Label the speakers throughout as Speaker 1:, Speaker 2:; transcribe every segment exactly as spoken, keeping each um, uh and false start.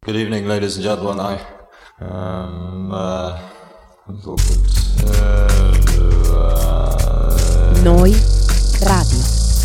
Speaker 1: Good evening, ladies and gentlemen. I um uh,
Speaker 2: Noi Radio.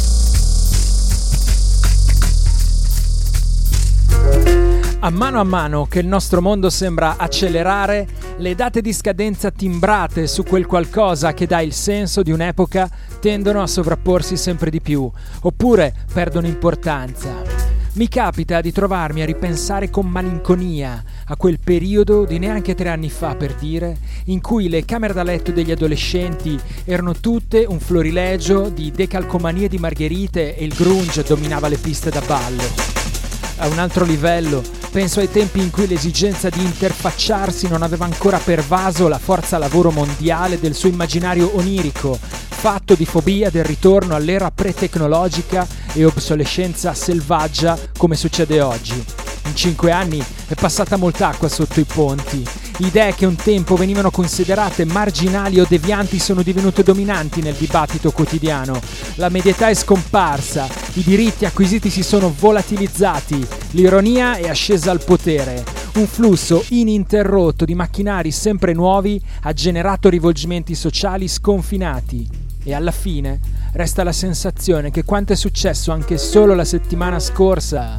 Speaker 3: A mano a mano che il nostro mondo sembra accelerare, le date di scadenza timbrate su quel qualcosa che dà il senso di un'epoca tendono a sovrapporsi sempre di più, oppure perdono importanza. Mi capita di trovarmi a ripensare con malinconia a quel periodo di neanche tre anni fa, per dire, in cui le camere da letto degli adolescenti erano tutte un florilegio di decalcomanie di margherite e il grunge dominava le piste da ballo. A un altro livello, penso ai tempi in cui l'esigenza di interfacciarsi non aveva ancora pervaso la forza lavoro mondiale del suo immaginario onirico, fatto di fobia del ritorno all'era pre-tecnologica e obsolescenza selvaggia come succede oggi. In cinque anni è passata molta acqua sotto i ponti. Idee che un tempo venivano considerate marginali o devianti sono divenute dominanti nel dibattito quotidiano. La medietà è scomparsa, i diritti acquisiti si sono volatilizzati, l'ironia è ascesa al potere. Un flusso ininterrotto di macchinari sempre nuovi ha generato rivolgimenti sociali sconfinati. E alla fine resta la sensazione che quanto è successo anche solo la settimana scorsa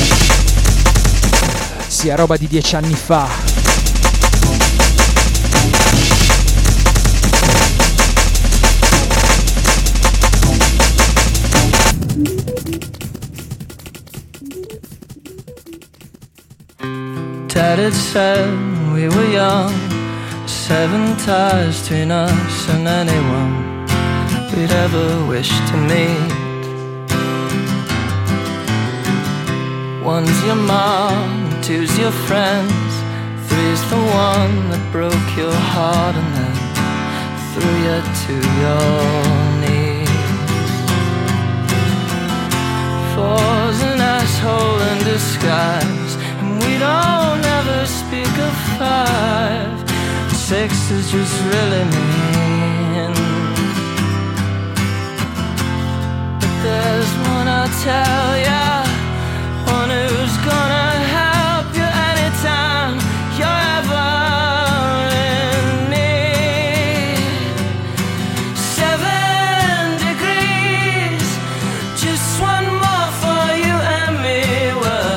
Speaker 3: sia roba di dieci anni fa.
Speaker 4: Dad had said we were young, seven ties between us and anyone we'd ever wish to meet. One's your mom, two's your friends, three's the one that broke your heart and then threw you to your knees. Four's an asshole in disguise, and we don't ever speak of five. Six is just really mean. But there's one I'll tell ya, one who's gonna help you anytime you're ever in need. Seven degrees, just one more for you and me. We're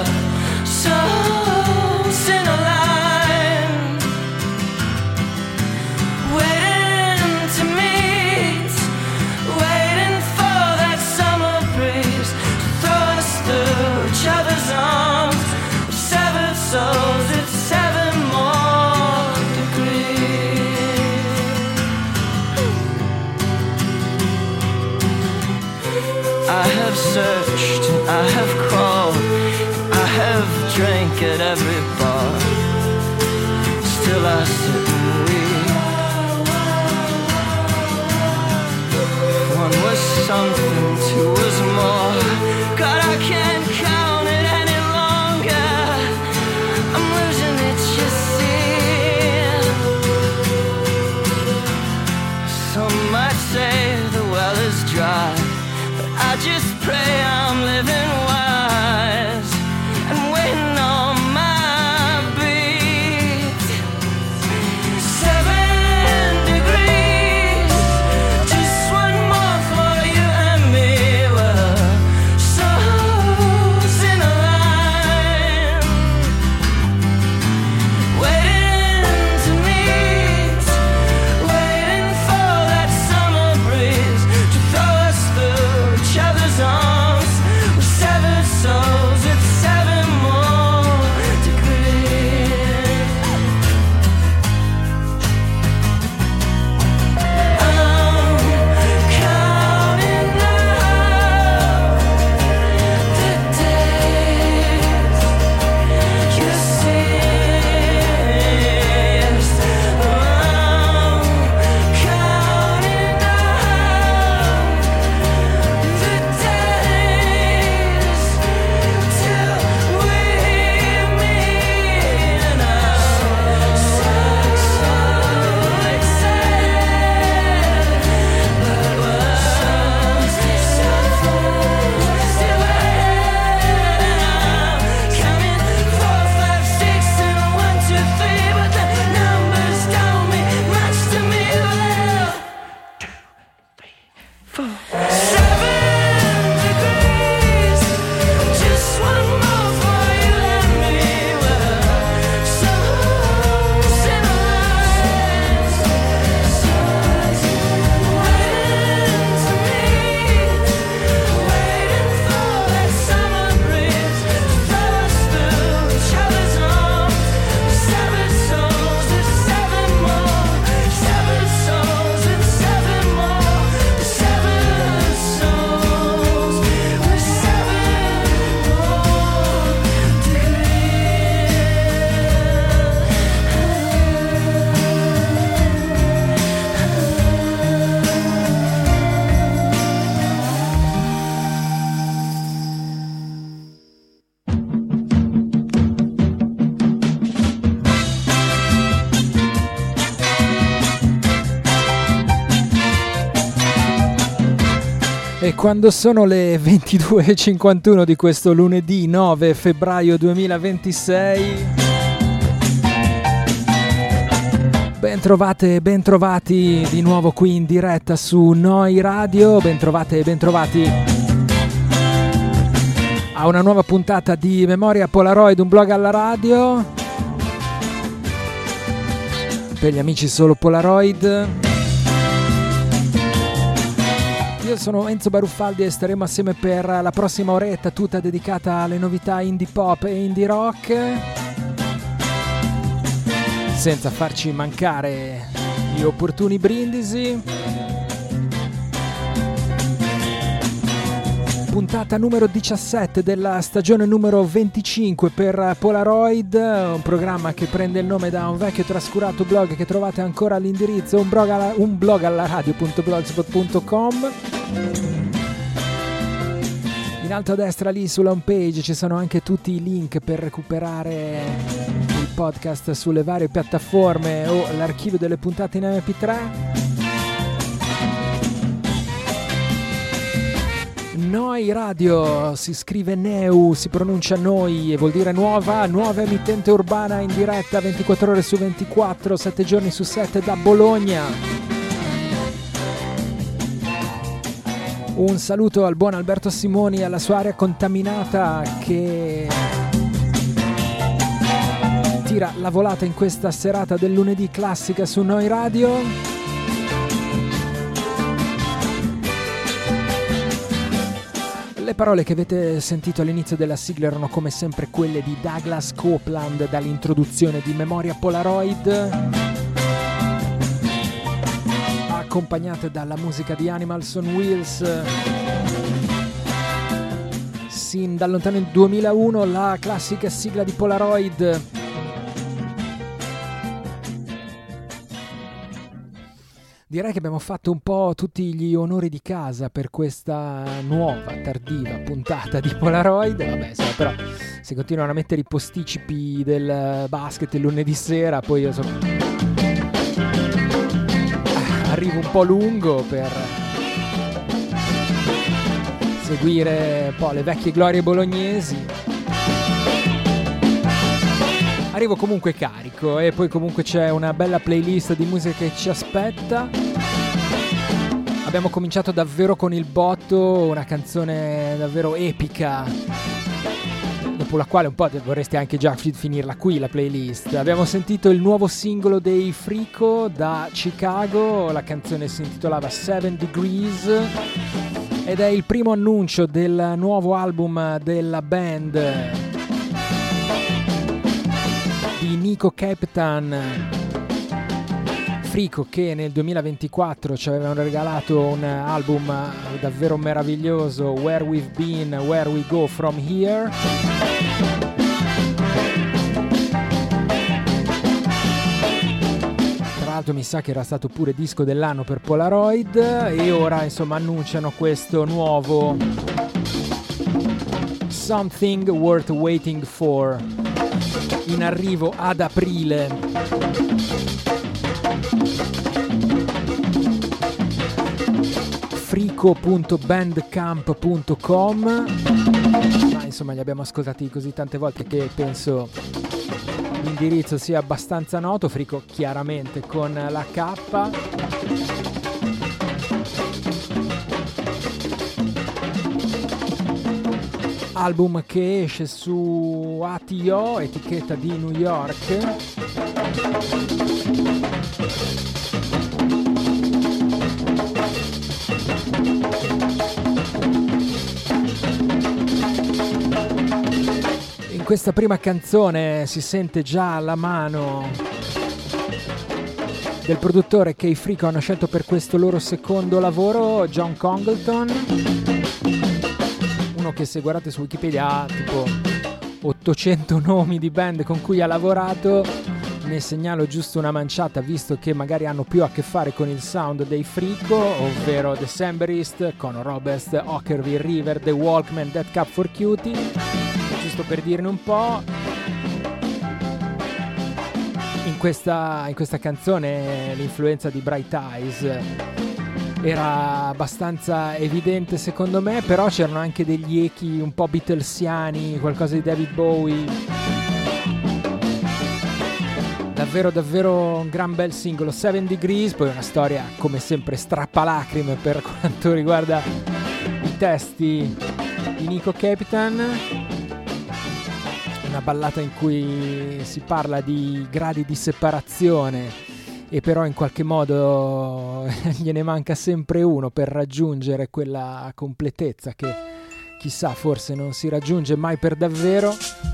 Speaker 4: souls in a line, waiting to meet, waiting for that summer breeze to throw us through each other's arms. Severed souls, it's seven more degrees. I have searched and I have crawled, I have drank at every bar. Still I sit and weep. One was something, two was more. God, I can't count it any longer. I'm losing it, you see. Some might say the well is dry, but I just pray I'm living wise and waiting on my beat. Seven degrees, just one more for you and me. We're
Speaker 3: E quando sono le ventidue e cinquantuno di questo lunedì nove febbraio duemilaventisei, bentrovate e bentrovati di nuovo qui in diretta su Noi Radio, bentrovate e bentrovati a una nuova puntata di Memoria Polaroid, un blog alla radio per gli amici solo Polaroid. Io sono Enzo Baruffaldi e staremo assieme per la prossima oretta, tutta dedicata alle novità indie pop e indie rock, senza farci mancare gli opportuni brindisi. Puntata numero diciassette della stagione numero venticinque per Polaroid, un programma che prende il nome da un vecchio trascurato blog che trovate ancora all'indirizzo un blog alla, un blog alla radio punto blogspot punto com. In alto a destra lì sulla home page ci sono anche tutti i link per recuperare il podcast sulle varie piattaforme o l'archivio delle puntate in emme pi tre. Noi Radio si scrive Neu, si pronuncia Noi e vuol dire nuova, nuova emittente urbana in diretta ventiquattro ore su ventiquattro, sette giorni su sette da Bologna. Un saluto al buon Alberto Simoni e alla sua area contaminata che tira la volata in questa serata del lunedì classica su Noi Radio. Le parole che avete sentito all'inizio della sigla erano come sempre quelle di Douglas Copeland dall'introduzione di Memoria Polaroid, accompagnate dalla musica di Animals on Wheels. Sin dal lontano duemilauno la classica sigla di Polaroid. Direi che abbiamo fatto un po' tutti gli onori di casa per questa nuova, tardiva puntata di Polaroid. Vabbè, insomma, però si continuano a mettere i posticipi del basket il lunedì sera, poi io sono... arrivo un po' lungo per seguire un po' le vecchie glorie bolognesi. Arrivo comunque carico e poi comunque c'è una bella playlist di musica che ci aspetta. Abbiamo cominciato davvero con il botto, una canzone davvero epica, dopo la quale un po' vorresti anche già finirla qui la playlist. Abbiamo sentito il nuovo singolo dei Frico da Chicago, la canzone si intitolava Seven Degrees ed è il primo annuncio del nuovo album della band di Nico Capitan. Frico, che nel duemilaventiquattro ci avevano regalato un album davvero meraviglioso, Where We've Been, Where We Go From Here. Tra l'altro mi sa che era stato pure disco dell'anno per Polaroid e ora insomma annunciano questo nuovo Something Worth Waiting For, in arrivo ad aprile. frico punto bandcamp punto com, ma insomma li abbiamo ascoltati così tante volte che penso l'indirizzo sia abbastanza noto. Frico chiaramente con la K. Album che esce su A T O, etichetta di New York. In questa prima canzone si sente già la mano del produttore che i Frico hanno scelto per questo loro secondo lavoro, John Congleton, che se guardate su Wikipedia ha tipo ottocento nomi di band con cui ha lavorato. Ne segnalo giusto una manciata, visto che magari hanno più a che fare con il sound dei Frico, ovvero Decemberist, Conor Roberts, Ockerville River, The Walkmen, Dead Cup for Cutie, giusto per dirne un po'. In questa, in questa canzone l'influenza di Bright Eyes era abbastanza evidente secondo me, però c'erano anche degli echi un po' beatlesiani, qualcosa di David Bowie. Davvero davvero un gran bel singolo, Seven Degrees, poi una storia come sempre strappalacrime per quanto riguarda i testi di Nico Capitan, una ballata in cui si parla di gradi di separazione e però in qualche modo gliene manca sempre uno per raggiungere quella completezza che chissà forse non si raggiunge mai per davvero.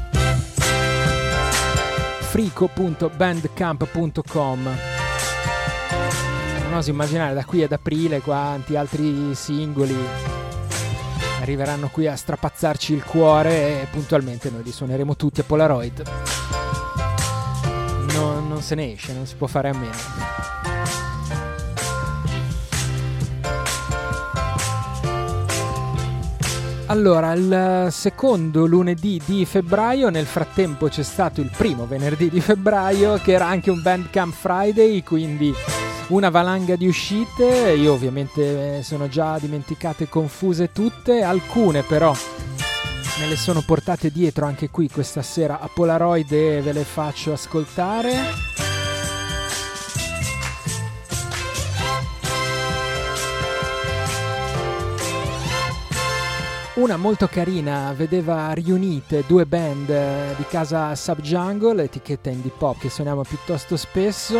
Speaker 3: frico punto bandcamp punto com. Non oso immaginare da qui ad aprile quanti altri singoli arriveranno qui a strapazzarci il cuore e puntualmente noi li suoneremo tutti a Polaroid. Non, non se ne esce, non si può fare a meno. Allora, il secondo lunedì di febbraio, nel frattempo c'è stato il primo venerdì di febbraio, che era anche un Bandcamp Friday, quindi una valanga di uscite. Io ovviamente sono già dimenticate e confuse tutte, alcune però me le sono portate dietro anche qui questa sera a Polaroid e ve le faccio ascoltare. Una molto carina vedeva riunite due band di casa Subjungle, etichetta indie pop che suoniamo piuttosto spesso.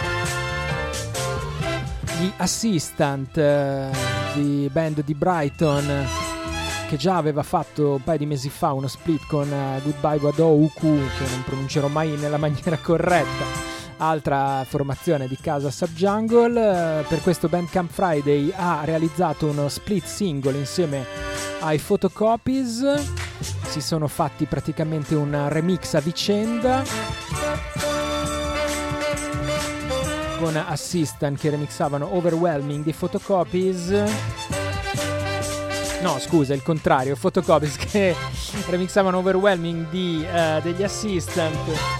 Speaker 3: Gli Assistant, di band di Brighton, che già aveva fatto un paio di mesi fa uno split con uh, Goodbye Wado Uku, che non pronuncerò mai nella maniera corretta, altra formazione di casa Subjungle. Uh, per questo Bandcamp Friday ha realizzato uno split single insieme ai Photocopies, si sono fatti praticamente un remix a vicenda, con Assistant che remixavano Overwhelming di Photocopies. No, scusa, il contrario, Photocopies che remixavano Overwhelming di, uh, degli Assistant.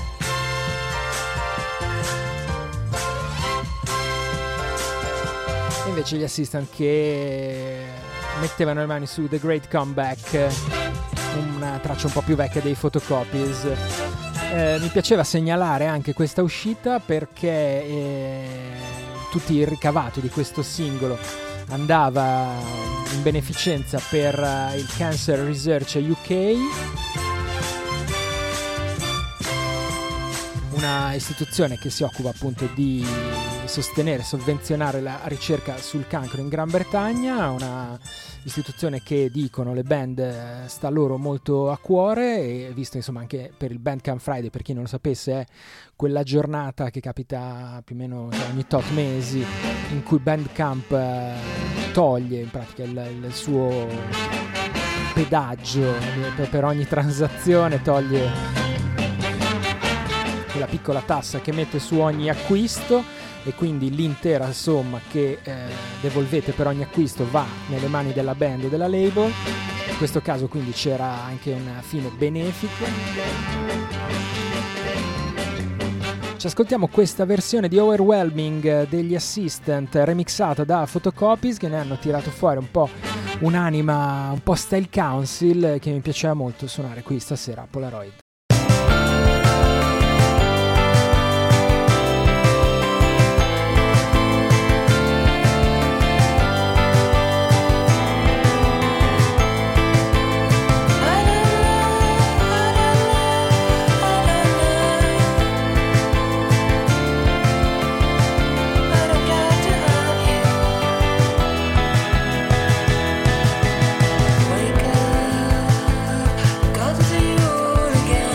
Speaker 3: E invece gli Assistant che mettevano le mani su The Great Comeback, una traccia un po' più vecchia dei Photocopies. Eh, mi piaceva segnalare anche questa uscita perché eh, tutti il ricavato di questo singolo andava in beneficenza per uh, il Cancer Research U K, una istituzione che si occupa appunto di sostenere, sovvenzionare la ricerca sul cancro in Gran Bretagna, una istituzione che dicono le band sta loro molto a cuore, e visto insomma anche per il Bandcamp Friday, per chi non lo sapesse, è quella giornata che capita più o meno cioè, ogni tot mesi, in cui Bandcamp eh, toglie in pratica il, il suo pedaggio per, per ogni transazione, toglie quella piccola tassa che mette su ogni acquisto, e quindi l'intera somma che eh, devolvete per ogni acquisto va nelle mani della band o della label. In questo caso quindi c'era anche una fine benefica. Ci ascoltiamo questa versione di Overwhelming degli Assistant remixata da Photocopies, che ne hanno tirato fuori un po' un'anima un po' Style Council che mi piaceva molto suonare qui stasera a Polaroid.
Speaker 5: Again.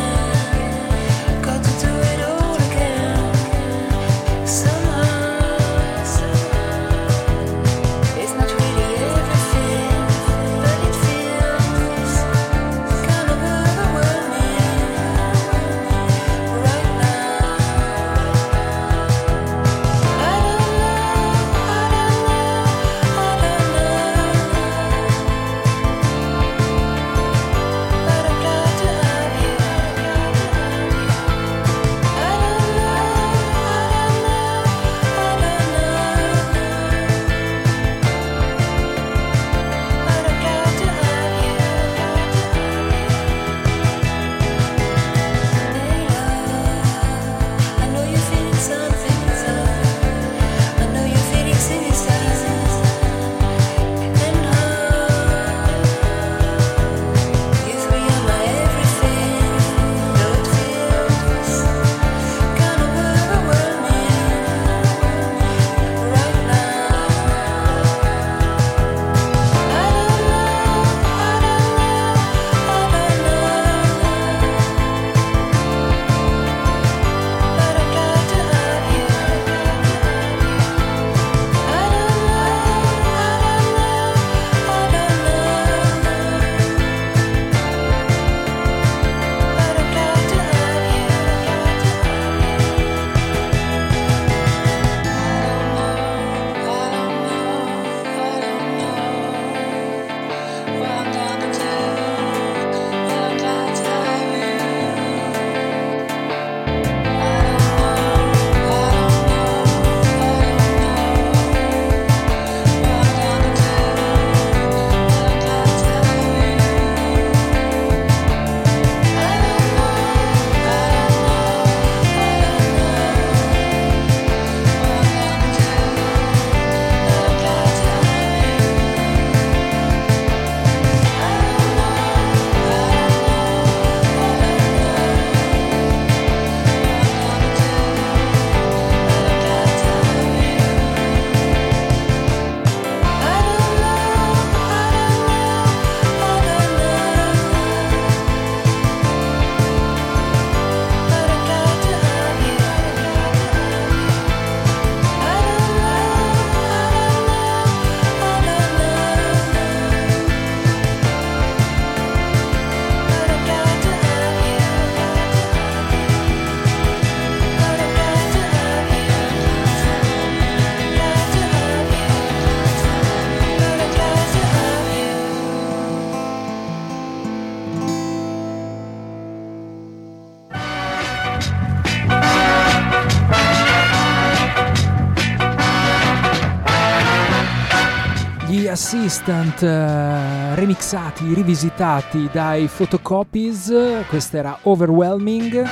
Speaker 3: The Assistant, uh, remixati, rivisitati dai Photocopies. Questa era Overwhelming.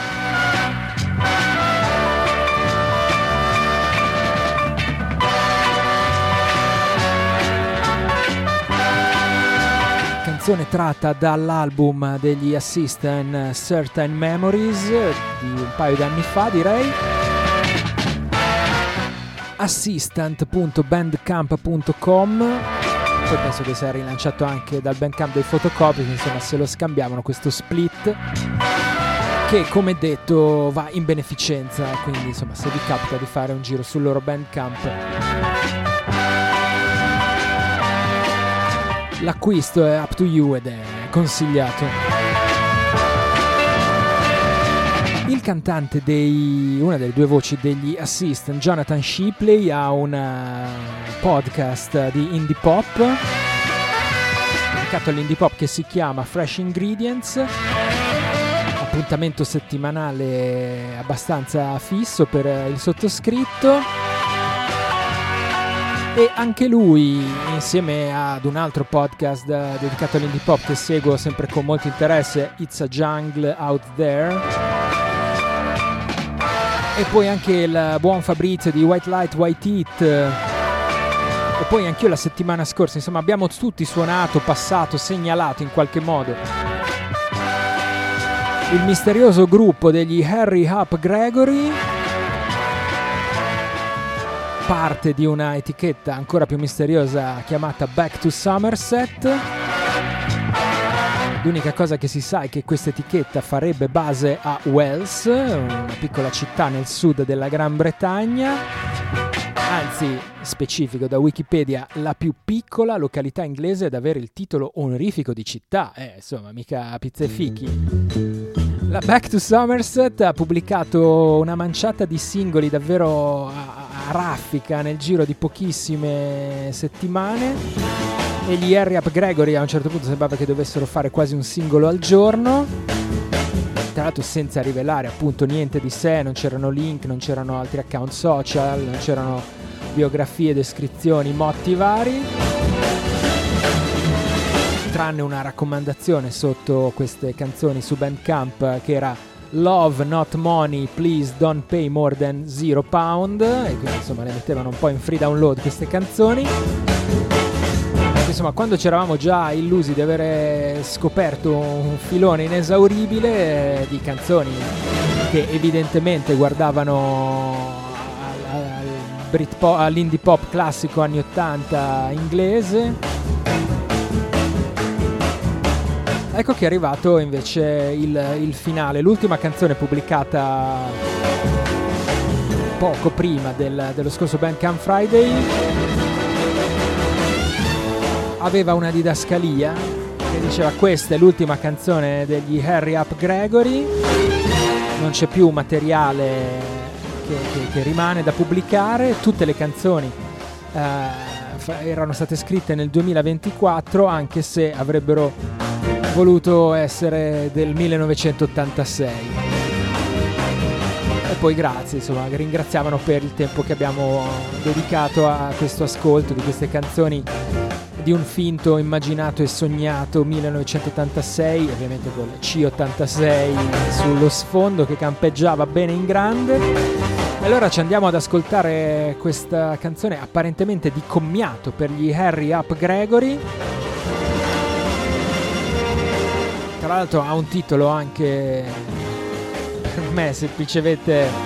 Speaker 3: Canzone tratta dall'album degli Assistant, Certain Memories, di un paio di anni fa, direi. assistant punto bandcamp punto com. Poi penso che sia rilanciato anche dal Bandcamp dei Photocopies, insomma se lo scambiavano questo split che, come detto, va in beneficenza, quindi insomma se vi capita di fare un giro sul loro Bandcamp, l'acquisto è up to you ed è consigliato. Il cantante dei, una delle due voci degli Assistant, Jonathan Shipley, ha un podcast di indie pop dedicato all'indie pop che si chiama Fresh Ingredients, appuntamento settimanale abbastanza fisso per il sottoscritto, e anche lui, insieme ad un altro podcast dedicato all'indie pop che seguo sempre con molto interesse, It's a Jungle Out There, e poi anche il buon Fabrizio di White Light White Heat, e poi anch'io la settimana scorsa, insomma abbiamo tutti suonato, passato, segnalato in qualche modo il misterioso gruppo degli Harry Hap Gregory, parte di una etichetta ancora più misteriosa chiamata Back to Somerset. L'unica cosa che si sa è che questa etichetta farebbe base a Wells, una piccola città nel sud della Gran Bretagna, anzi, specifico da Wikipedia, la più piccola località inglese ad avere il titolo onorifico di città, eh, insomma, mica pizza e fichi. La Back to Somerset ha pubblicato una manciata di singoli davvero a, a raffica nel giro di pochissime settimane, e gli Harry Up Gregory a un certo punto sembrava che dovessero fare quasi un singolo al giorno, tra l'altro senza rivelare appunto niente di sé, non c'erano link, non c'erano altri account social, non c'erano biografie, descrizioni, motti vari, tranne una raccomandazione sotto queste canzoni su Bandcamp che era Love Not Money, Please Don't Pay More Than Zero Pound, e quindi insomma le mettevano un po' in free download queste canzoni. Insomma, quando ci eravamo già illusi di avere scoperto un filone inesauribile di canzoni che evidentemente guardavano al, al Britpop, all'indie pop classico anni ottanta inglese, ecco che è arrivato invece il, il finale, l'ultima canzone pubblicata poco prima del, dello scorso Bandcamp Friday. Aveva una didascalia che diceva: questa è l'ultima canzone degli Harry Up Gregory, non c'è più materiale che, che, che rimane da pubblicare, tutte le canzoni eh, erano state scritte nel duemilaventiquattro, anche se avrebbero voluto essere del millenovecentottantasei. E poi grazie, insomma, ringraziavano per il tempo che abbiamo dedicato a questo ascolto di queste canzoni di un finto, immaginato e sognato millenovecentottantasei, ovviamente con il C ottantasei sullo sfondo che campeggiava bene in grande. E allora ci andiamo ad ascoltare questa canzone apparentemente di commiato per gli Harry Up Gregory. Tra l'altro ha un titolo anche per me semplicemente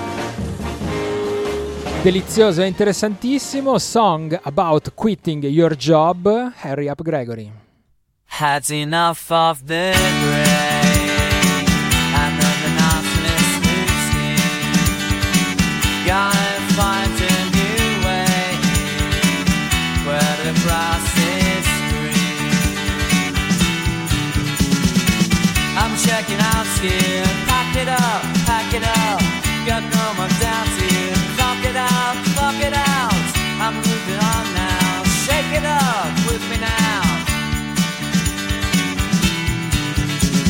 Speaker 3: delizioso e interessantissimo, Song About Quitting Your Job, Harry Up Gregory.
Speaker 5: Had enough of the gray and the monotonous routine. Gotta find a new way where the grass is green. I'm checking out still, pack it up, pack it up. Got no more down to fuck it out, fuck it out. I'm moving on now, shake it up with me now.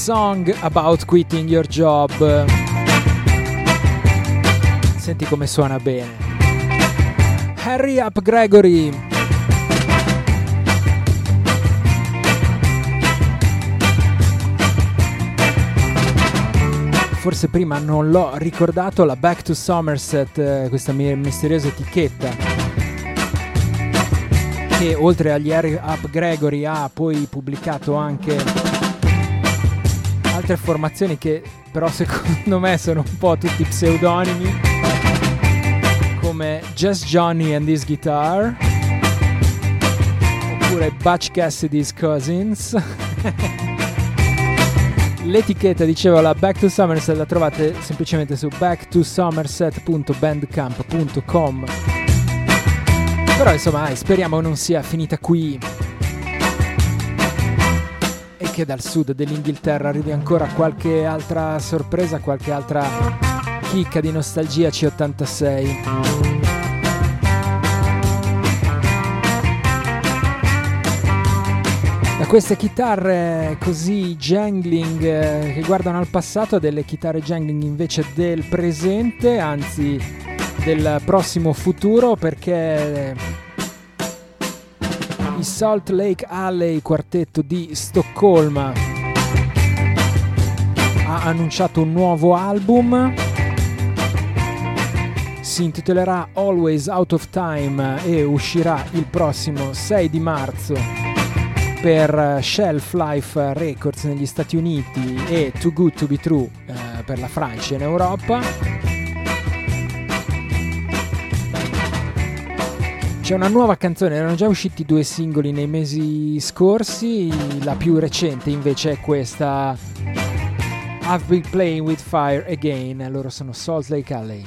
Speaker 3: Song About Quitting Your Job. Senti come suona bene. Hurry Up Gregory. Forse prima non l'ho ricordato, la Back to Somerset, eh, questa mi- misteriosa etichetta che oltre agli Hurry Up Gregory ha poi pubblicato anche altre formazioni che però secondo me sono un po' tutti pseudonimi, come Just Johnny and His Guitar oppure Butch Cassidy's Cousins. L'etichetta, dicevo, la Back to Somerset la trovate semplicemente su back to somerset punto bandcamp punto com. Però insomma dai, speriamo non sia finita qui e che dal sud dell'Inghilterra arrivi ancora qualche altra sorpresa, qualche altra chicca di nostalgia C ottantasei. Da queste chitarre così jangling eh, che guardano al passato, a delle chitarre jangling invece del presente, anzi del prossimo futuro, perché i Salt Lake Alley quartetto di Stoccolma ha annunciato un nuovo album, si intitolerà Always Out of Time e uscirà il prossimo sei di marzo per Shelf Life Records negli Stati Uniti e Too Good to Be True eh, per la Francia in Europa. C'è una nuova canzone, erano già usciti due singoli nei mesi scorsi, la più recente invece è questa, I've Been Playing With Fire Again, loro sono Salt Lake Alley.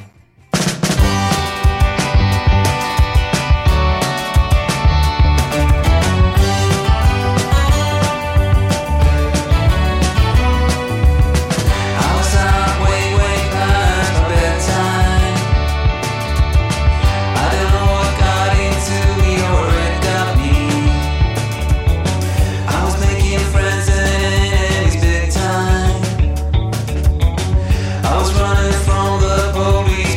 Speaker 6: Running from the police.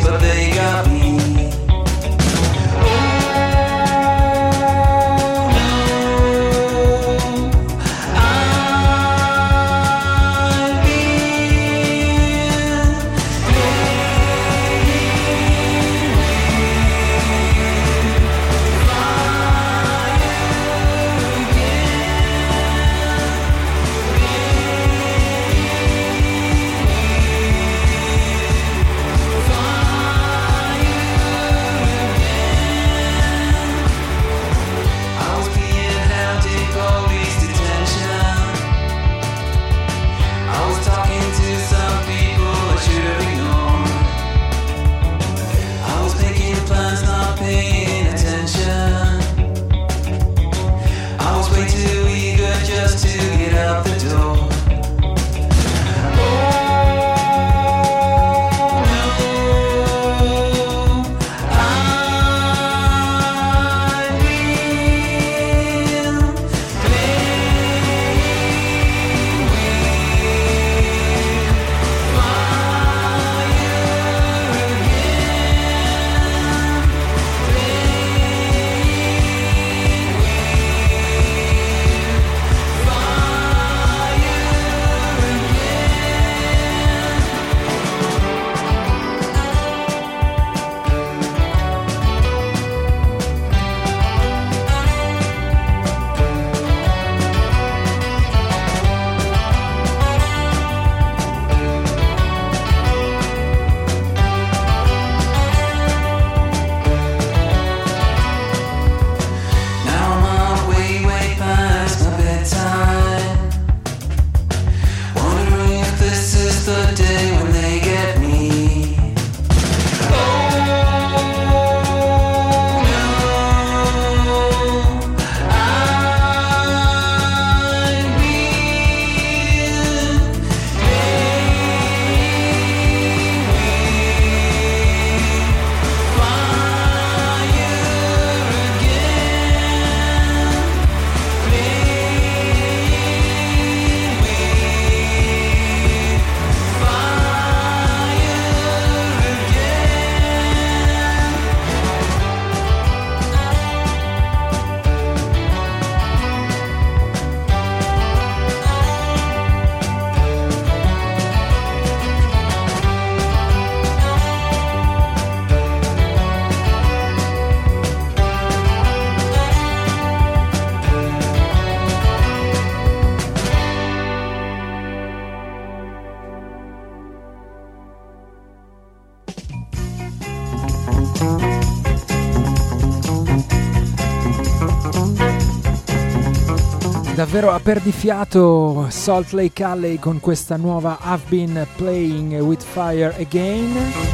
Speaker 3: davvero a perdifiato Salt Lake Alley con questa nuova I've Been Playing With Fire Again.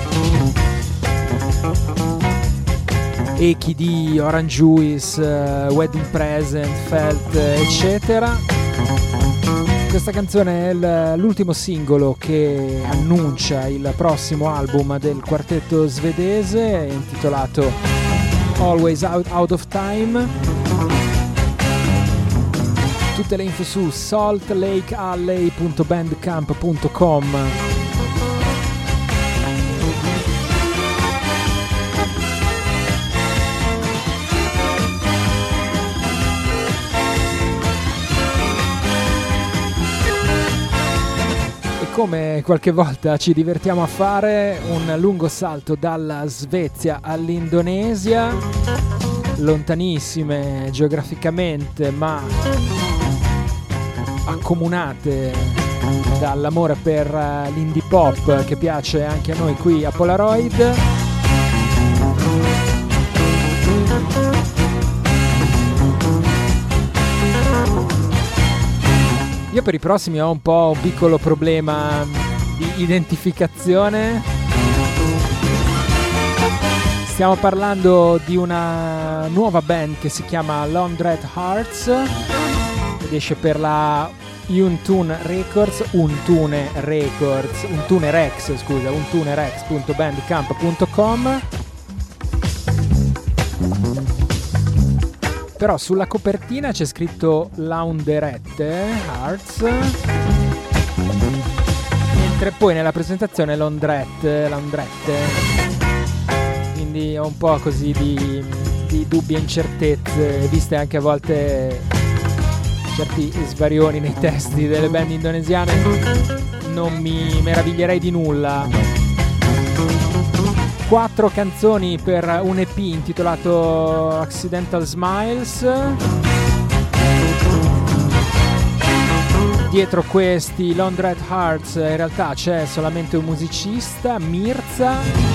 Speaker 3: Echi di Orange Juice, uh, Wedding Present, Felt, eccetera. Questa canzone è l'ultimo singolo che annuncia il prossimo album del quartetto svedese, intitolato Always Out, Out of Time. Tutte le info su salt lake alley punto bandcamp punto com. E come qualche volta ci divertiamo a fare, un lungo salto dalla Svezia all'Indonesia, lontanissime geograficamente ma accomunate dall'amore per l'indie pop che piace anche a noi qui a Polaroid. Io per i prossimi ho un po' un piccolo problema di identificazione. Stiamo parlando di una nuova band che si chiama Laundry Hearts ed esce per la Untune Records, Untune Records, Untune Rex, scusa, untunerex punto bandcamp punto com. Però sulla copertina c'è scritto Laundrette Hearts, mentre poi nella presentazione Laundrette, Laundrette. Quindi ho un po' così di, di dubbie incertezze, viste anche a volte certi svarioni nei testi delle band indonesiane. Non mi meraviglierei di nulla. Quattro canzoni per un E P intitolato Accidental Smiles. Dietro questi Laundry Hearts in realtà c'è solamente un musicista, Mirza,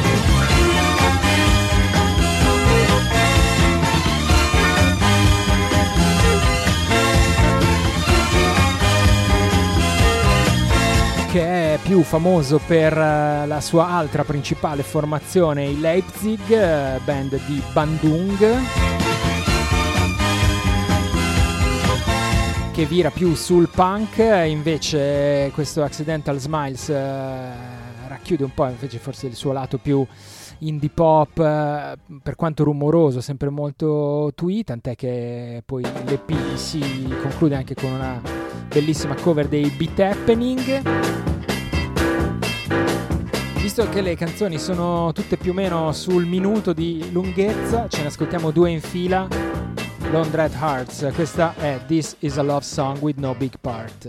Speaker 3: che è più famoso per la sua altra principale formazione, i Leipzig, band di Bandung, che vira più sul punk. Invece questo Accidental Smiles eh, racchiude un po' invece forse il suo lato più indie pop, eh, per quanto rumoroso, sempre molto twee, tant'è che poi l'E P si conclude anche con una bellissima cover dei Beat Happening. Visto che le canzoni sono tutte più o meno sul minuto di lunghezza, ce ne ascoltiamo due in fila. Laundry Hearts, questa è This Is a Love Song with No Big Part.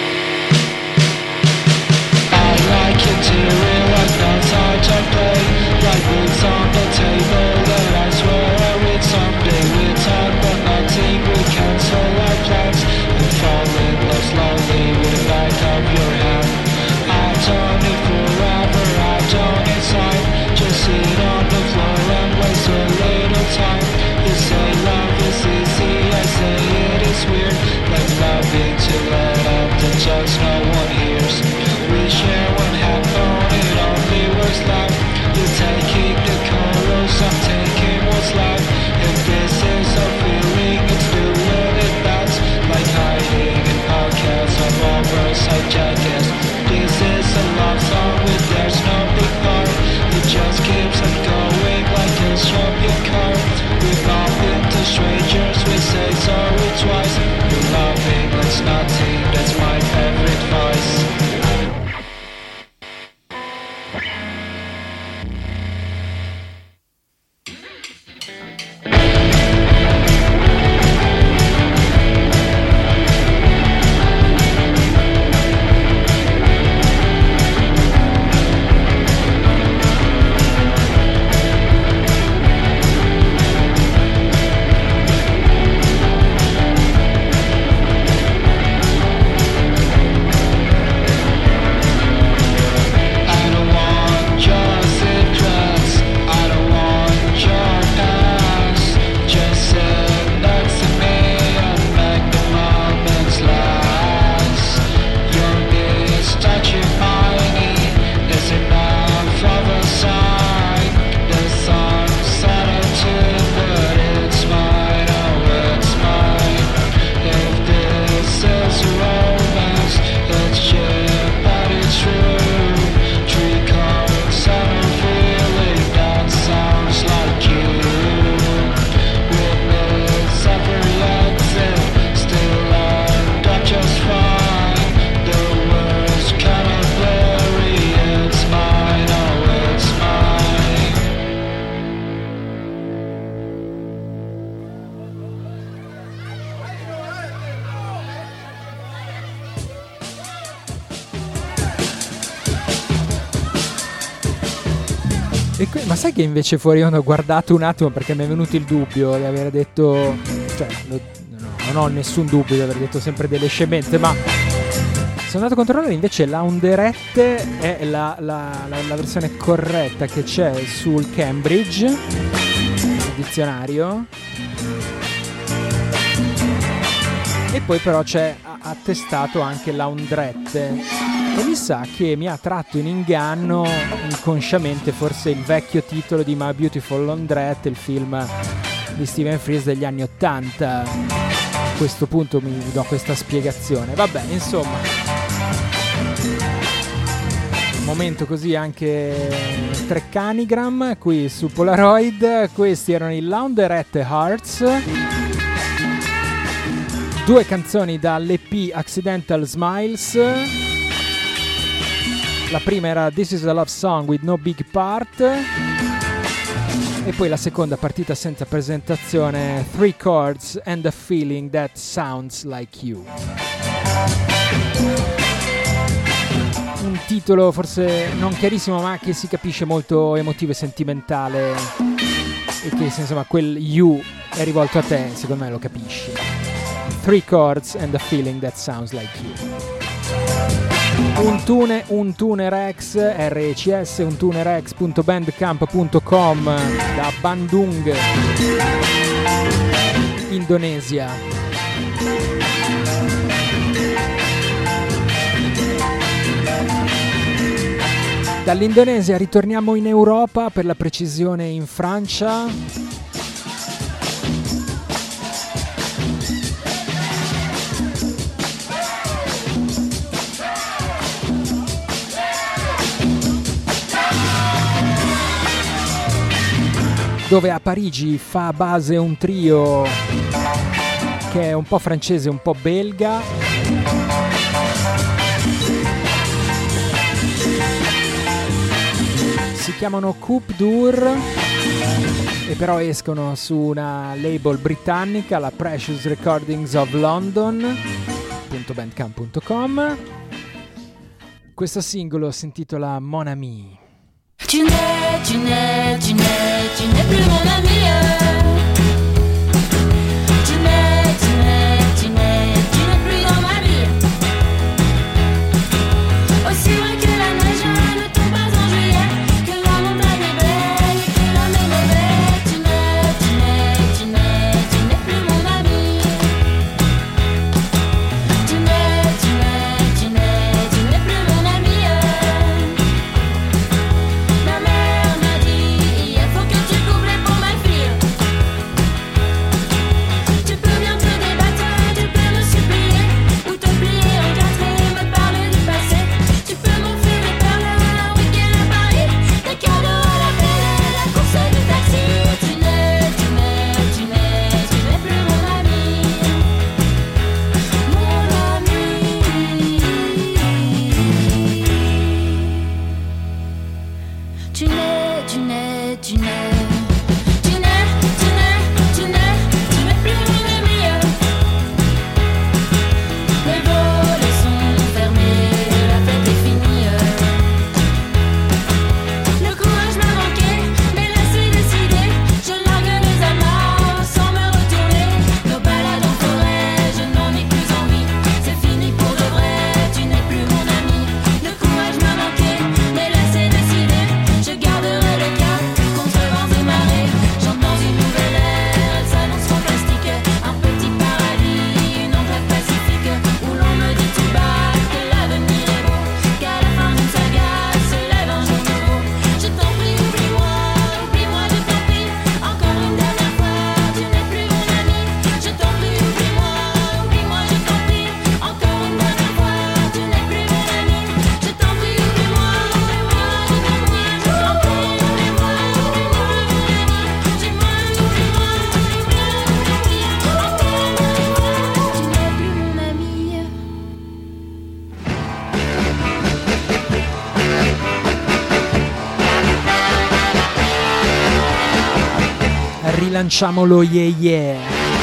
Speaker 6: I like it to realize that's hard to play. Like boots on the table that I swear I read someday. We talk but nothing, we cancel our plans and fall in love slowly with the back of your hand. I don't need forever, I don't need time. Just sit on the floor and waste a little time. You say love is easy, I say it is weird. Like loving to let up the jokes no one hears. We share one half phone, it only works loud. You're taking the chorus, I'm taking
Speaker 3: E que- ma sai che invece fuori onda ho guardato un attimo perché mi è venuto il dubbio di aver detto, cioè lo, no, non ho nessun dubbio di aver detto sempre delle scemenze, ma sono andato a controllare, invece Laundrette è la, la, la, la versione corretta che c'è sul Cambridge, il dizionario. E poi però c'è attestato anche Laundrette. E mi sa che mi ha tratto in inganno inconsciamente forse il vecchio titolo di My Beautiful Laundrette, il film di Stephen Frears degli anni ottanta. A questo punto mi do questa spiegazione. Vabbè, insomma, un momento così anche Treccanigram qui su Polaroid. Questi erano i Laundrette Hearts, due canzoni dall'E P Accidental Smiles. La prima era This is a Love Song with No Big Part, e poi la seconda, partita senza presentazione, Three Chords and a Feeling That Sounds Like You. Un titolo forse non chiarissimo, ma che si capisce molto emotivo e sentimentale, e che insomma quel you è rivolto a te, secondo me lo capisci. Three Chords and a Feeling That Sounds Like You. Untune, Untune Rex, R E C S, untunerex punto bandcamp punto com, da Bandung, Indonesia. Dall'Indonesia ritorniamo in Europa, per la precisione in Francia. Dove a Parigi fa base un trio che è un po' francese, un po' belga. Si chiamano Coupe d'Ur e però escono su una label britannica, la Precious Recordings of London punto bandcamp punto com. Questo singolo si intitola Mon Ami.
Speaker 7: Tu n'es, tu n'es, tu n'es, tu n'es plus mon ami. Tu n'es, tu n'es, tu n'es, tu n'es plus dans ma vie. Aussi vrai que la neige ne tombe pas en juillet, que la montagne est belle et que l'homme est mauvais. Tu n'es, tu n'es, tu n'es, tu n'es plus mon ami. Tu n'es, tu n'es, tu n'es, tu n'es plus mon ami. Ma mère m'a dit, il faut que tu coupes les pour ma fille. Tu peux bien te débattre, tu peux me supplier, ou te plier en quatre et me parler du passé. Tu peux m'offrir des perles, un week-end à Paris, des cadeaux à la télé, la course du taxi. Tu n'es, tu n'es, tu n'es, tu n'es plus mon ami. Mon ami. Tu n'es, tu n'es, tu n'es, tu n'es, tu n'es, tu n'es, tu n'es plus mon ami. Les volets sont fermés, la fête est finie. Le courage m'a manqué, mais laissez décider. Je largue les amarres sans me retourner. Nos balades en forêt, je n'en ai plus envie. C'est fini pour de vrai, tu n'es plus mon ami. Le courage m'a manqué, mais laissez décider. Je garderai le cap contre vents et marées. J'entre dans une nouvelle ère, elle s'annonce fantastique. Un petit paradis, une enclave pacifique, où l'on me dit tout bas que l'avenir est beau, qu'à la fin d'une saga se lève un jour nouveau. Je t'en prie, oublie-moi, oublie-moi, je t'en prie. Encore une dernière fois, tu n'es plus mon ami. Je t'en prie, oublie-moi, oublie-moi, je t'en prie. Encore une dernière fois, tu n'es plus mon ami. Je t'en prie, oublie-moi, oublie-moi, je t'en prie. Je t'en prie, oublie-moi, oublie-moi, mon ami. J'ai moins, oublie-moi, oublie-moi, je t'en prie. Encore une dernière fois, tu n'es plus mon ami.
Speaker 3: Rilanciamo lo yeah yeah.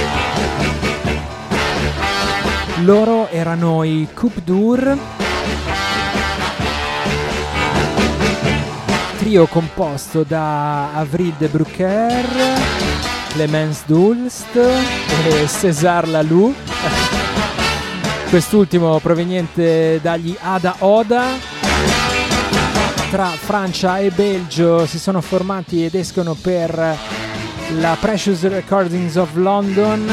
Speaker 3: Loro erano i Coupe d'Ur. Ti trio composto da Avril de Brucker, Clemence Dulst e César Laloux, quest'ultimo proveniente dagli Ada Oda. Tra Francia e Belgio si sono formati ed escono per la Precious Recordings of London.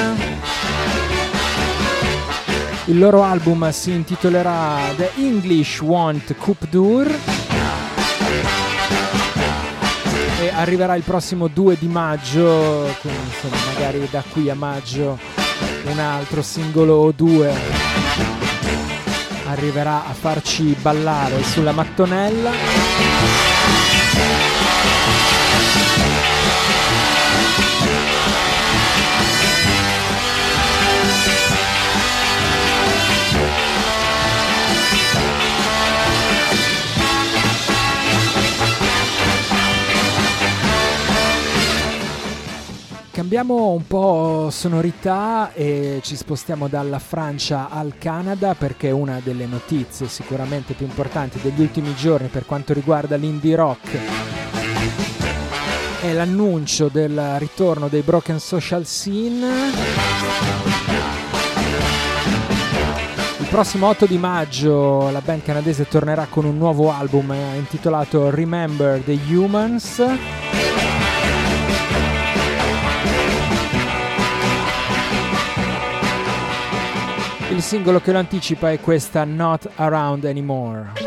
Speaker 3: Il loro album si intitolerà The English Want Coupe d'Or e arriverà il prossimo due di maggio, quindi insomma magari da qui a maggio un altro singolo o due arriverà a farci ballare sulla mattonella. Cambiamo un po' sonorità e ci spostiamo dalla Francia al Canada, perché una delle notizie sicuramente più importanti degli ultimi giorni per quanto riguarda l'indie rock è l'annuncio del ritorno dei Broken Social Scene. Il prossimo otto di maggio la band canadese tornerà con un nuovo album intitolato Remember the Humans. Il singolo che lo anticipa è questa Not Around Anymore.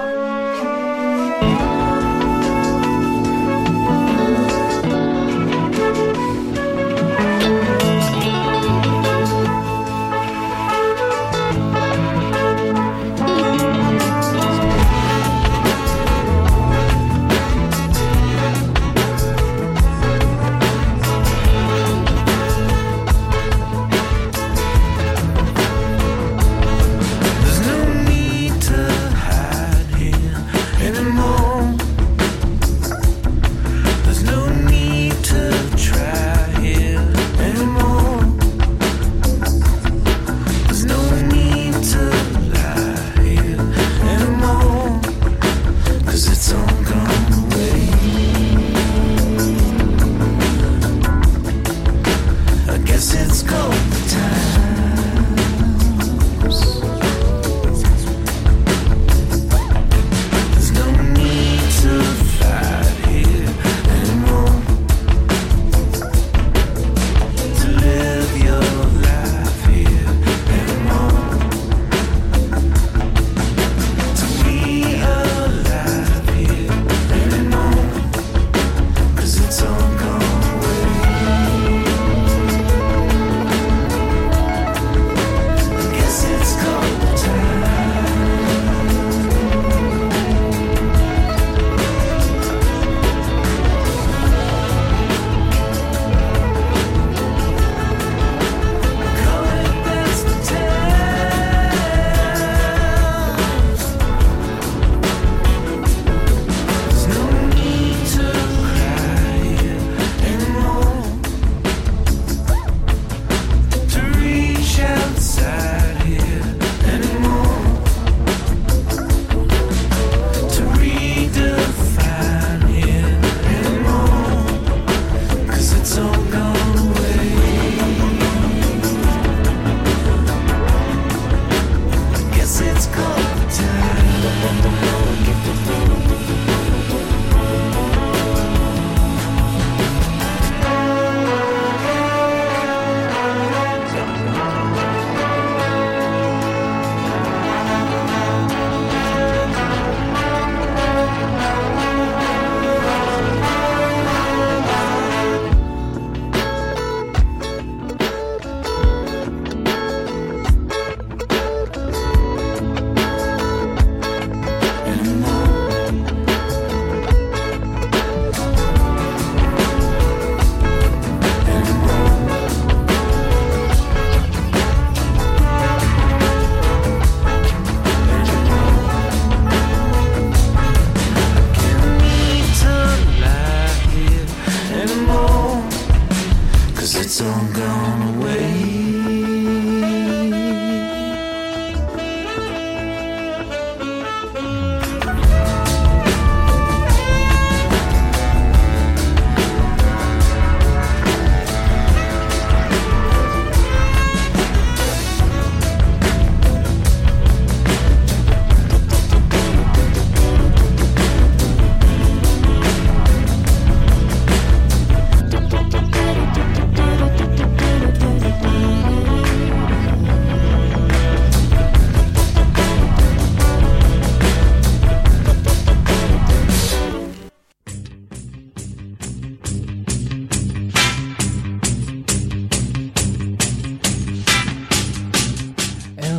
Speaker 8: There's no need to hide here.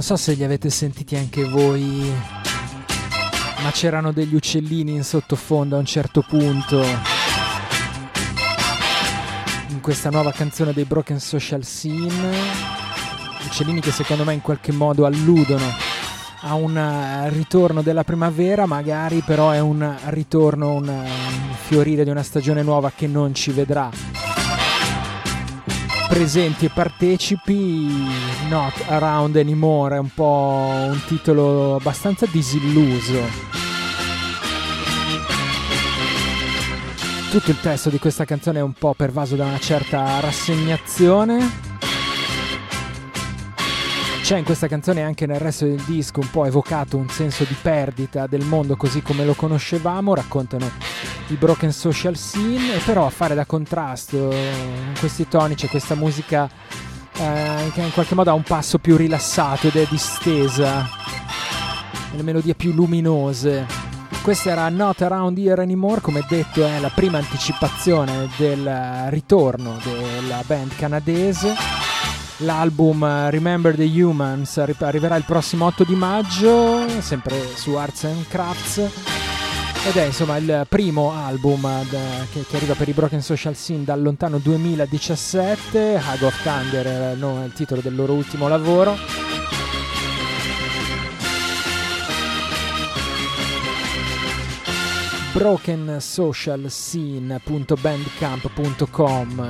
Speaker 3: so se li avete sentiti anche voi, ma c'erano degli uccellini in sottofondo a un certo punto in questa nuova canzone dei Broken Social Scene, uccellini che secondo me in qualche modo alludono a un ritorno della primavera, magari però è un ritorno, un, un fiorire di una stagione nuova che non ci vedrà presenti e partecipi. Not Around Anymore è un po' un titolo abbastanza disilluso. Tutto il testo di questa canzone è un po' pervaso da una certa rassegnazione. C'è in questa canzone e anche nel resto del disco un po' evocato un senso di perdita del mondo così come lo conoscevamo, raccontano i Broken Social Scene, e però a fare da contrasto in questi toni c'è questa musica eh, che in qualche modo ha un passo più rilassato ed è distesa, le melodie più luminose. Questa era Not Around Here Anymore, come detto è la prima anticipazione del ritorno della band canadese. L'album Remember the Humans arriverà il prossimo otto di maggio, sempre su Arts and Crafts, ed è insomma il primo album che, che arriva per i Broken Social Scene dal lontano duemiladiciassette. Hug of Thunder è il titolo del loro ultimo lavoro. broken social scene punto bandcamp punto com.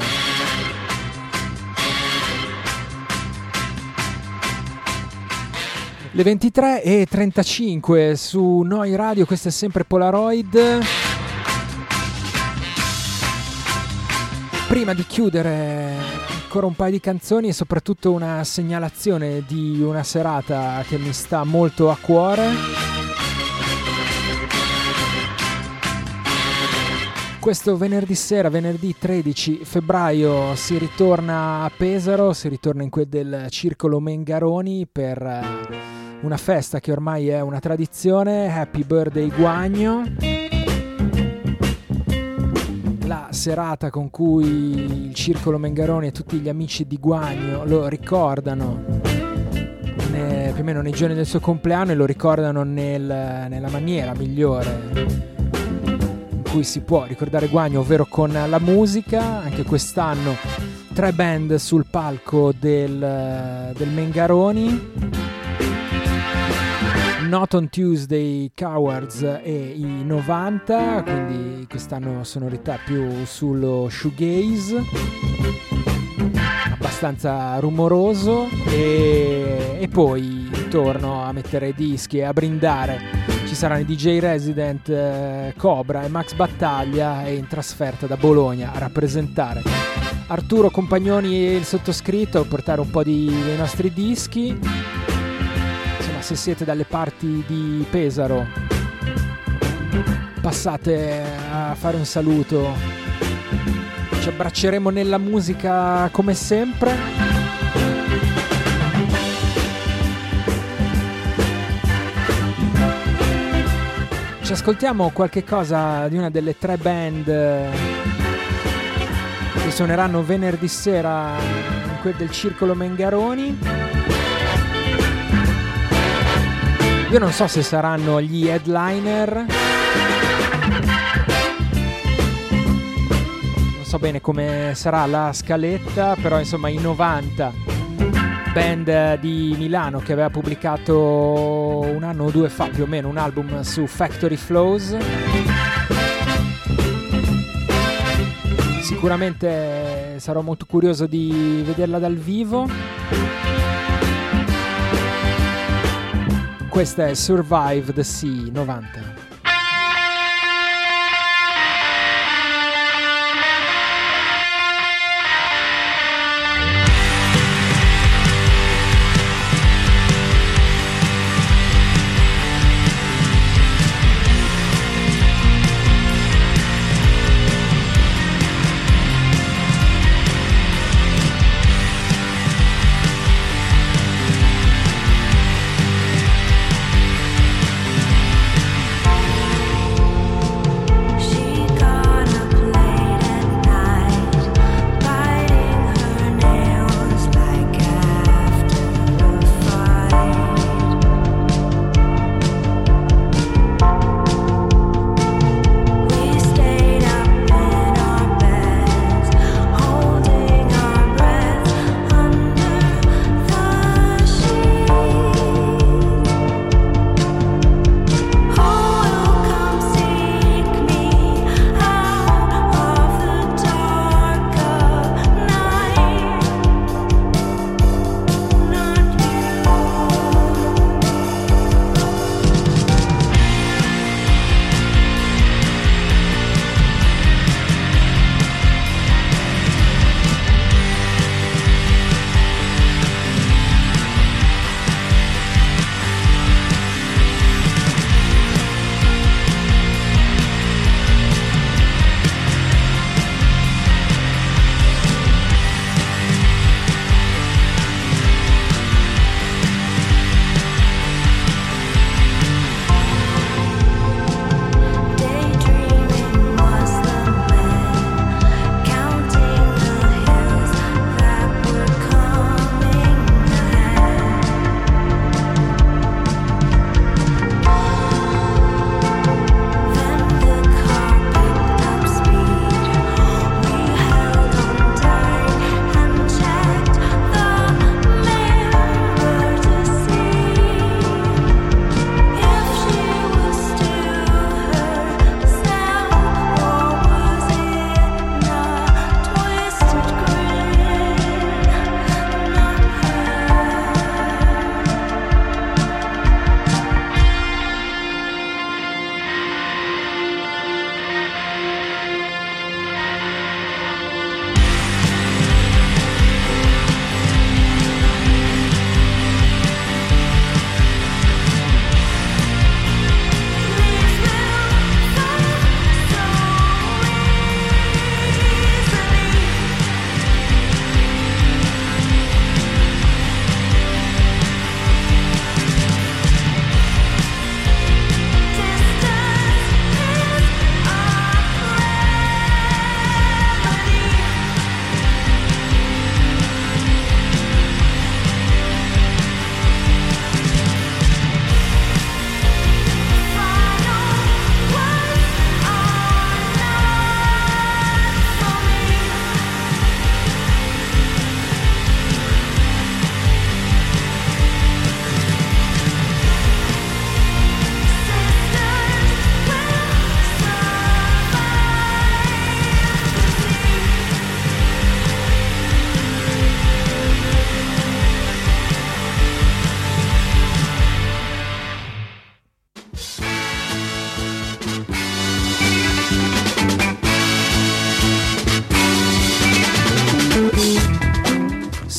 Speaker 3: Le ventitré e trentacinque su Noi Radio, questo è sempre Polaroid. Prima di chiudere ancora un paio di canzoni e soprattutto una segnalazione di una serata che mi sta molto a cuore. Questo venerdì sera, venerdì tredici febbraio, si ritorna a Pesaro, si ritorna in quel del Circolo Mengaroni per una festa che ormai è una tradizione, Happy Birthday Guagno, la serata con cui il Circolo Mengaroni e tutti gli amici di Guagno lo ricordano ne, più o meno nei giorni del suo compleanno, e lo ricordano nel, nella maniera migliore in cui si può ricordare Guagno, ovvero con la musica. Anche quest'anno tre band sul palco del, del Mengaroni, Not on Tuesday, Cowards e i novanta, quindi quest'anno sonorità più sullo shoegaze, abbastanza rumoroso, e, e poi torno a mettere dischi e a brindare. Ci saranno i D J Resident, eh, Cobra e Max Battaglia, e in trasferta da Bologna a rappresentare Arturo Compagnoni e il sottoscritto, a portare un po' di, dei nostri dischi. Se siete dalle parti di Pesaro, passate a fare un saluto, ci abbracceremo nella musica come sempre. Ci ascoltiamo qualche cosa di una delle tre band che suoneranno venerdì sera in quel del Circolo Mengaroni. Io non so se saranno gli headliner, non so bene come sarà la scaletta, però insomma i novanta, band di Milano che aveva pubblicato un anno o due fa più o meno un album su Factory Flows. Sicuramente sarò molto curioso di vederla dal vivo. Questa è Survive the Sea novanta.
Speaker 7: Thank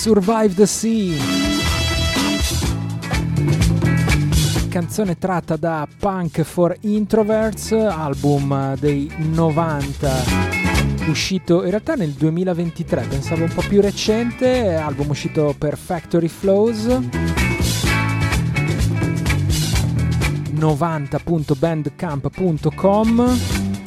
Speaker 3: Survive the Sea, canzone tratta da Punk for Introverts, album dei novanta, uscito in realtà nel duemilaventitré, pensavo un po' più recente, album uscito per Factory Flows, novanta punto bandcamp punto com.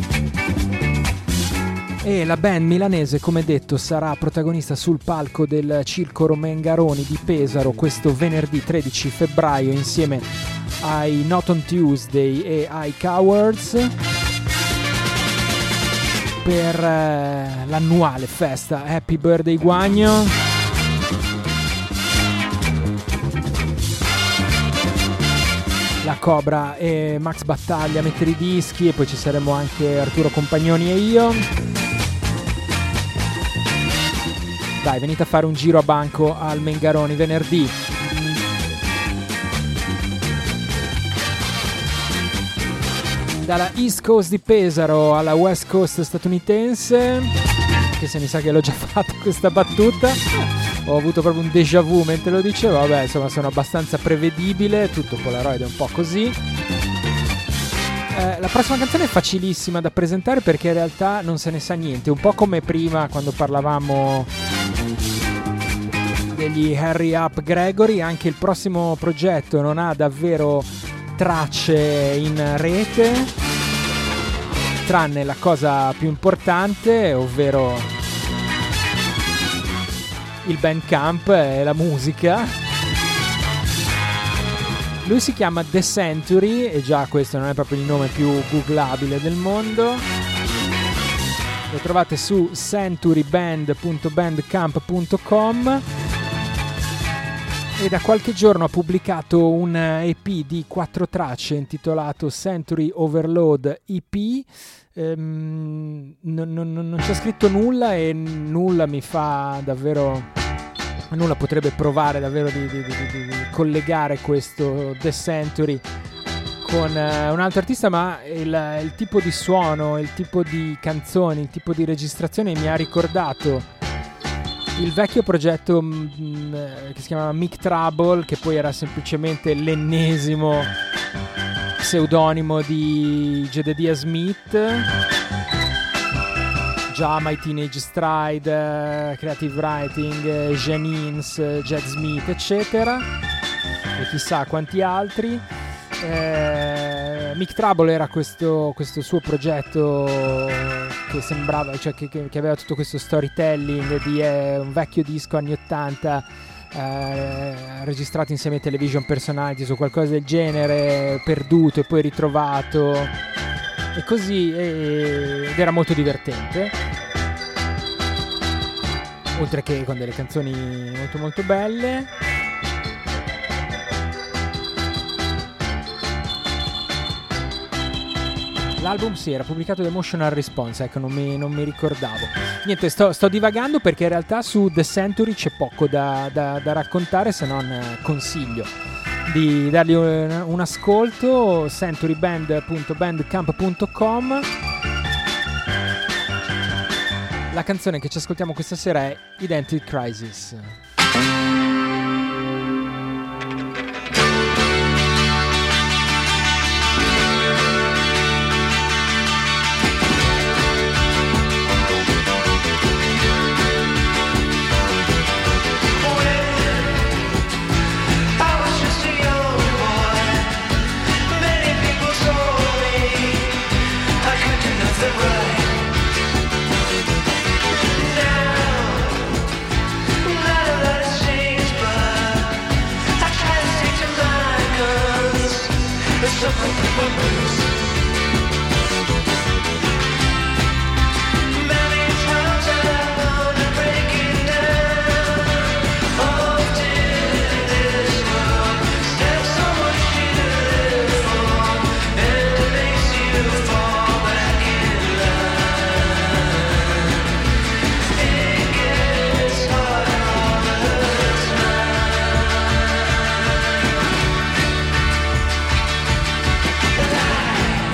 Speaker 3: E la band milanese, come detto, sarà protagonista sul palco del Circo Mengaroni di Pesaro questo venerdì tredici febbraio insieme ai Not on Tuesday e ai Cowards per eh, l'annuale festa Happy Birthday Guagno. La Cobra e Max Battaglia a mettere i dischi, e poi ci saremo anche Arturo Compagnoni e io. Dai, venite a fare un giro a banco al Mengaroni venerdì. Dalla East Coast di Pesaro alla West Coast statunitense, che se mi sa che l'ho già fatta questa battuta, ho avuto proprio un déjà vu mentre lo dicevo. Vabbè, insomma, sono abbastanza prevedibile, tutto Polaroid è un po' così. Eh, la prossima canzone è facilissima da presentare perché in realtà non se ne sa niente, un po' come prima quando parlavamo degli Hurry Up Gregory. Anche il prossimo progetto non ha davvero tracce in rete, tranne la cosa più importante, ovvero il Bandcamp e la musica. Lui si chiama The Century e già questo non è proprio il nome più googlabile del mondo. Lo trovate su centuryband punto bandcamp punto com. E da qualche giorno ha pubblicato un E P di quattro tracce intitolato Century Overload E P. Ehm, non, non, non c'è scritto nulla e nulla mi fa davvero... nulla potrebbe provare davvero di, di, di, di, di collegare questo The Century con uh, un altro artista, ma il, il tipo di suono, il tipo di canzoni, il tipo di registrazione mi ha ricordato il vecchio progetto mh, che si chiamava Mick Trouble, che poi era semplicemente l'ennesimo pseudonimo di Jedediah Smith. Già My Teenage Stride, uh, Creative Writing, uh, Janins, uh, Jed Smith, eccetera, e chissà quanti altri. Eh, Mick Trouble era questo, questo suo progetto che sembrava, cioè che, che, che aveva tutto questo storytelling di eh, un vecchio disco anni ottanta eh, registrato insieme ai Television Personalities o qualcosa del genere, perduto e poi ritrovato e così, e, ed era molto divertente, oltre che con delle canzoni molto molto belle. L'album sì, era pubblicato da Emotional Response, ecco, non mi, non mi ricordavo. Niente, sto, sto divagando perché in realtà su The Century c'è poco da, da, da raccontare, se non eh, consiglio di dargli un, un ascolto. centuryband punto bandcamp punto com. La canzone che ci ascoltiamo questa sera è Identity Crisis.
Speaker 8: Life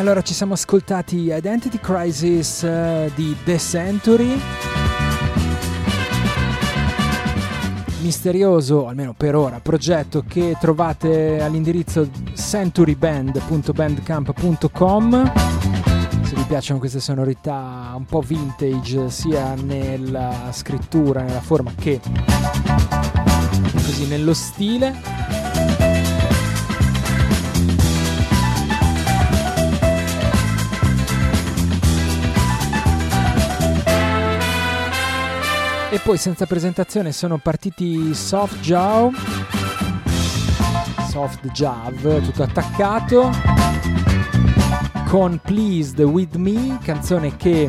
Speaker 3: allora ci siamo ascoltati Identity Crisis uh, di The Century, misterioso, almeno per ora, progetto che trovate all'indirizzo centuryband punto bandcamp punto com. Se vi piacciono queste sonorità un po' vintage sia nella scrittura, nella forma che così nello stile. E poi senza presentazione sono partiti Soft Jaw, Soft Jav, tutto attaccato, con Pleased With Me, canzone che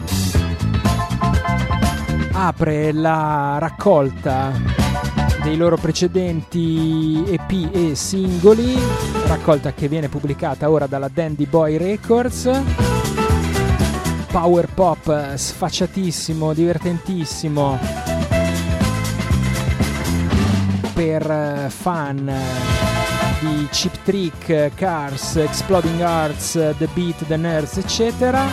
Speaker 3: apre la raccolta dei loro precedenti E P e singoli, raccolta che viene pubblicata ora dalla Dandy Boy Records. Power pop sfacciatissimo, divertentissimo, per fan di Cheap Trick, Cars, Exploding Hearts, The Beat, The Nerds, eccetera.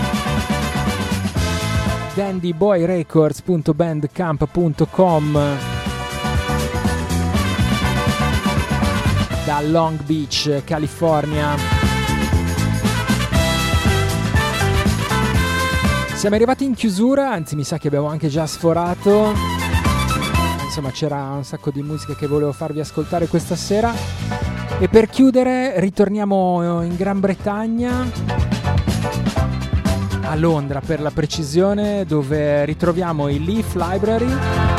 Speaker 3: dandy boy records punto bandcamp punto com, da Long Beach, California. Siamo arrivati in chiusura, anzi mi sa che abbiamo anche già sforato. Insomma, c'era un sacco di musica che volevo farvi ascoltare questa sera. E per chiudere ritorniamo in Gran Bretagna, a Londra per la precisione, dove ritroviamo i Leaf Library,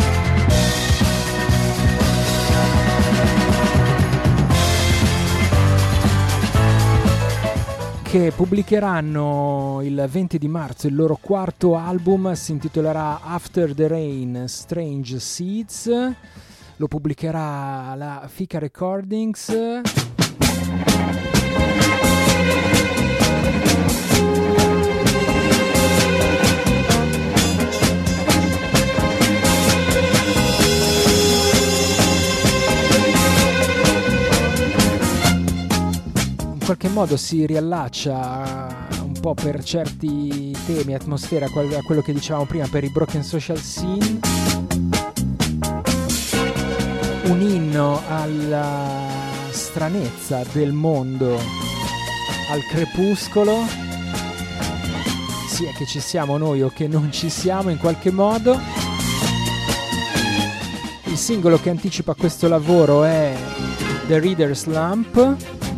Speaker 3: che pubblicheranno il venti di marzo il loro quarto album, si intitolerà After the Rain Strange Seeds, lo pubblicherà la Fika Recordings. In qualche modo si riallaccia un po' per certi temi, atmosfera, a quello che dicevamo prima per i Broken Social Scene, un inno alla stranezza del mondo, al crepuscolo, sia che ci siamo noi o che non ci siamo in qualche modo. Il singolo che anticipa questo lavoro è The Reader's Lamp,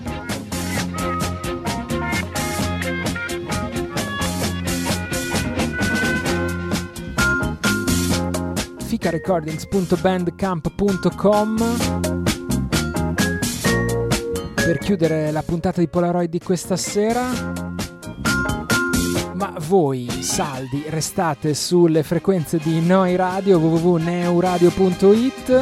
Speaker 3: fika recordings punto bandcamp punto com. Per chiudere la puntata di Polaroid di questa sera, ma voi saldi restate sulle frequenze di Noi Radio, w w w punto neuradio punto it.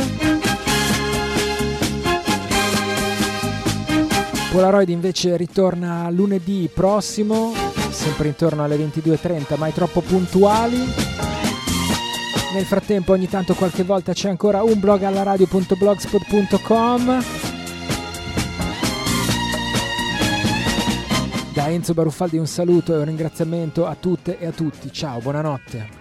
Speaker 3: Polaroid invece ritorna lunedì prossimo, sempre intorno alle ventidue e trenta, mai troppo puntuali. Nel frattempo ogni tanto qualche volta c'è ancora un blog alla radio punto blogspot punto com. Da Enzo Baruffaldi un saluto e un ringraziamento a tutte e a tutti. Ciao, buonanotte.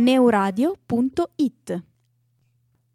Speaker 8: neuradio punto it.